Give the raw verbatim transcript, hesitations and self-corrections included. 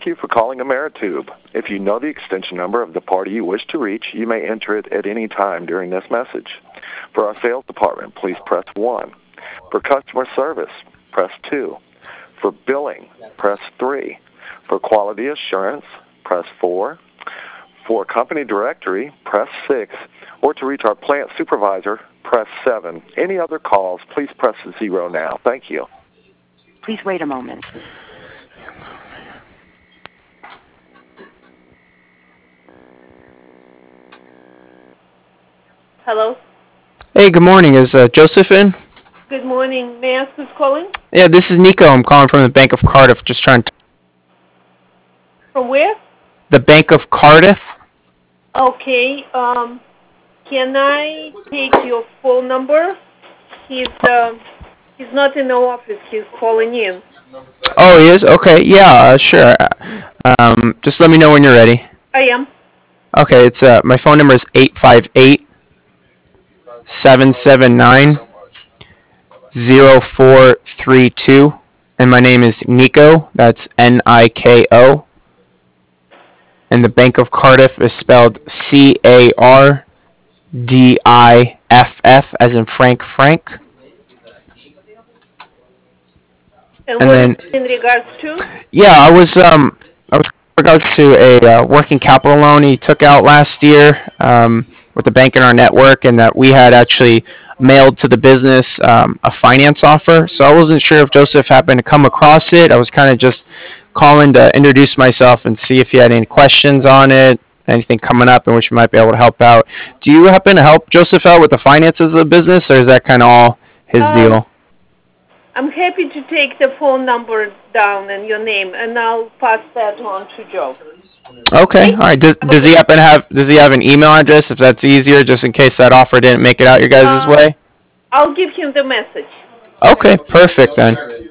Thank you for calling Ameritube. If you know the extension number of the party you wish to reach, you may enter it at any time during this message. For our sales department, please press one. For customer service, press two. For billing, press three. For quality assurance, press four. For company directory, press six. Or to reach our plant supervisor, press seven. Any other calls, please press zero now. Thank you. Please wait a moment. Hello. Hey, good morning. Is uh, Joseph in? Good morning. May I ask who's calling? Yeah, this is Nico. I'm calling from the Bank of Cardiff. Just trying to... From where? The Bank of Cardiff. Okay. Um, can I take your phone number? He's uh, he's not in the office. He's calling in. Oh, he is? Okay. Yeah, uh, sure. Um, just let me know when you're ready. I am. Okay. It's uh, my phone number is eight five eight, seven seven nine, zero four three two, and my name is Nico. That's N I K O. And the Bank of Cardiff is spelled C A R D I F F, as in Frank Frank. And, And what then, is it in regards to? yeah, I was um I was in regards to a uh, working capital loan he took out last year um, with the bank in our network, and that we had actually mailed to the business um, a finance offer. So I wasn't sure if Joseph happened to come across it. I was kind of just calling to introduce myself and see if you had any questions on it, anything coming up in which we might be able to help out. Do you happen to help Joseph out with the finances of the business, or is that kind of all his Um, deal? I'm happy to take the phone number down and your name, and I'll pass that on to Joe. Okay, all right. Does, does he happen to have Does he have an email address, if that's easier, just in case that offer didn't make it out your guys' Uh, way? I'll give him the message. Okay, perfect then.